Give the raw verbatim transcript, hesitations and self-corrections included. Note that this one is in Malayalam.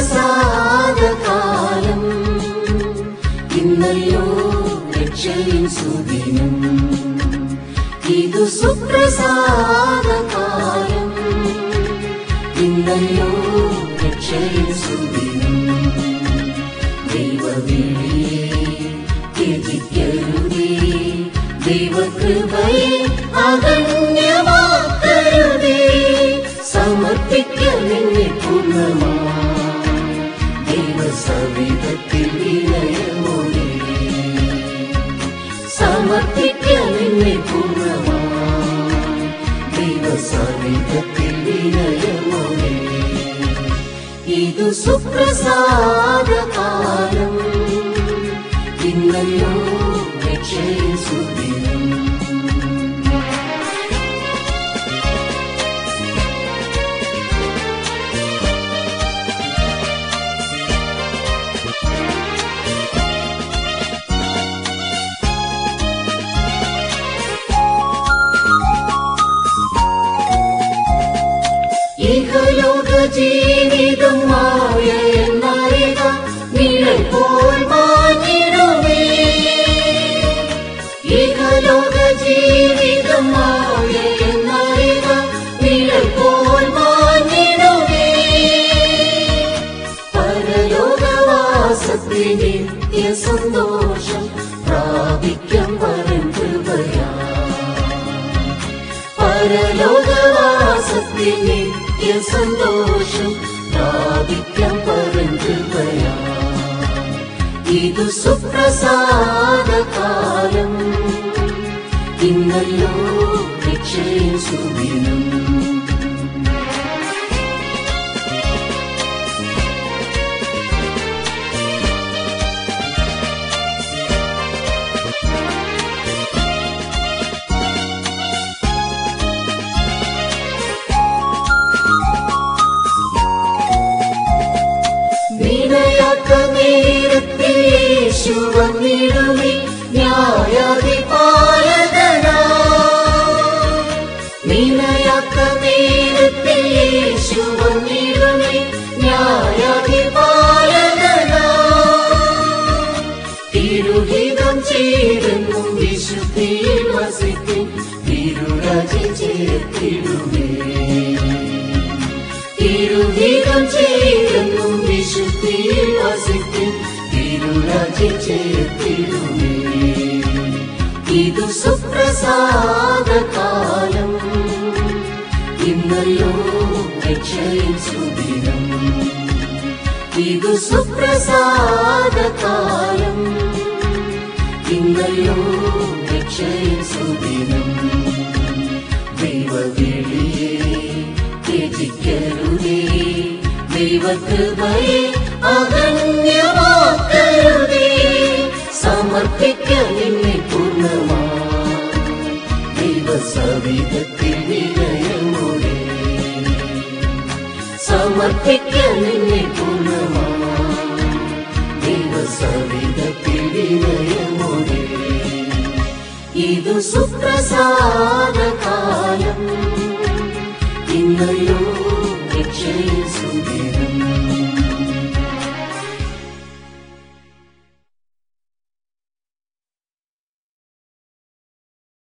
സുപ്രസാദകാലം, ഇന്നല്ലോ രക്ഷയിൻ സുദിനം. ഇതു സുപ്രസാദകാലം, ഇന്നല്ലോ രക്ഷയിൻ സുദിനം. ദൈവവിളിയെ ത്യജിക്കരുതേ, ദൈവകൃപയെ അഗണ്യമാക്കരുതേ. സമർപ്പിക്ക നിന്നെ പൂർണ്ണമായി ദൈവസവിധത്തിൽ വിനയമോടെ. സമർപ്പിക്ക നിന്നെ പൂർണ്ണമായി ദൈവസവിധത്തിൽ വിനയമോടെ. ഇതു സുപ്രസാദകാലം, ഇന്നല്ലോ രക്ഷയിൻ സുദിനം. ഇഹലോക ജീവിതം മായയെന്നറിക, നിഴൽ പോൽ മാഞ്ഞിടുമേ. ഇഹലോക ജീവിതം മായയെന്നറിക, നിഴൽ പോൽ മാഞ്ഞിടുമേ. പരലോകവാസത്തിൽ നിത്യ സന്തോഷം പ്രാപിക്കാം പരൻ കൃപയാ. പരലോകവാസത്തിൽ നിത്യ സന്തോഷം പ്രാപിക്കാം പരൻ കൃപയാ. ഇതു സുപ്രസാദകാലം, ഇന്നല്ലോ രക്ഷയിൻ സുദിനം. വിനയാത്ത നേരത്തിൽ യേശു വന്നിടുമേ ന്യായാധിപാലകനായി. വിനയാത്ത നേരത്തിൽ യേശു വന്നിടുമേ ന്യായാധിപാലകനായി. തിരുഹിതം ചെയ്തെന്നും വിശുദ്ധിയിൽ വസിക്കും തിരുരാജ്യം ചേർത്തിടുമേ. തിരുഹിതം ചെയ്തെന്നും വിശുദ്ധിയിൽ വസിക്കും തിരുരാജ്യം ചേർത്തിടുമേ. ഇതു സുപ്രസാദകാലം, ഇന്നല്ലോ രക്ഷയിൻ സുദിനം. ഇതു സുപ്രസാദകാലം, ഇന്നല്ലോ രക്ഷയിൻ സുദിനം. ദൈവവിളിയെ ത്യജിക്കരുതേ, ദൈവകൃപയെ അഗണ്യമാക്കരുതേ. സമർപ്പിക്ക നിന്നെ പൂർണ്ണമായി ദൈവസവിധത്തിൽ വിനയമോടെ. സമർപ്പിക്ക നിന്നെ പൂർണ്ണമായി ദൈവസവിധത്തിൽ വിനയമോടെ. ഇതു സുപ്രസാദകാലം, ഇന്നല്ലോ രക്ഷയിൻ സുദിനം.